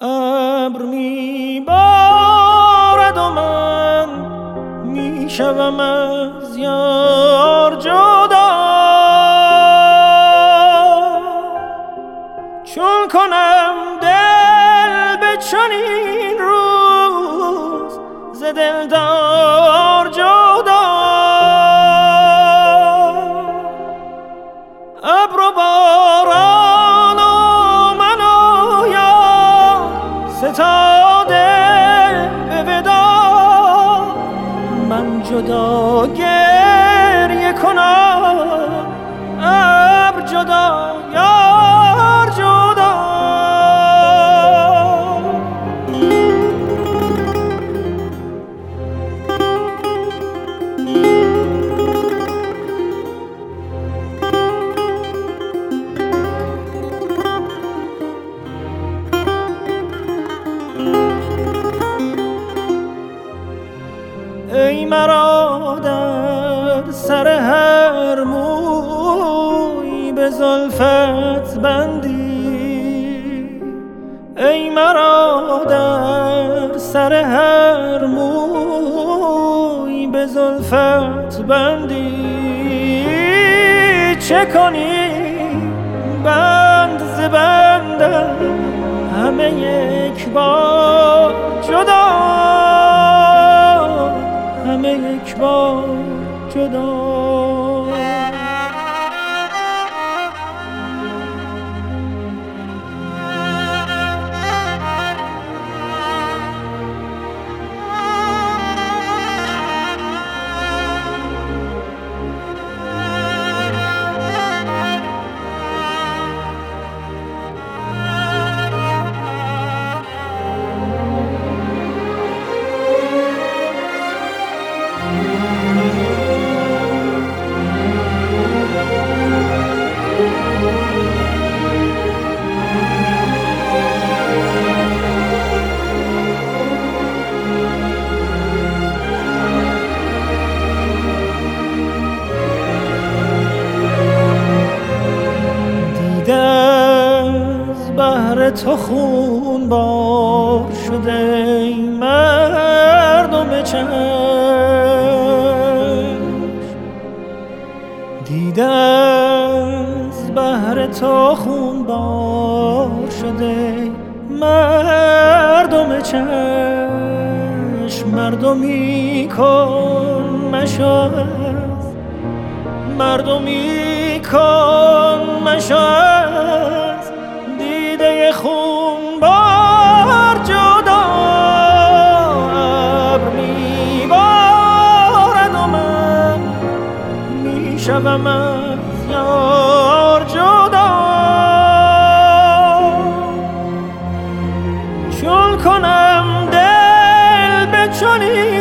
ابر میبارد و من میشوم از یار جدا، چون کنم دل به چنین روز ز دلدار جدا. ابر و باران و من و یار ستاده به ودا، من جدا گریه کنم ابر جدا یار جدا. ای مرا در سر هر موی به زلفت بندی، ای مرا در سر هر موی به زلفت بندی، چه کنی بند ز بندم همه یک بار جدا، همه یک بار جدا. از بحر تو خون بار شده ای مردم چشم، دیده از بحر تو خون بار شده ای مردم چشم، مردمی کن مشاهد، مردمی کن مشاهد، دیده خون بار جدا. ابر میبارد و من میشوم از یار جدا، چون کنم دل به چنین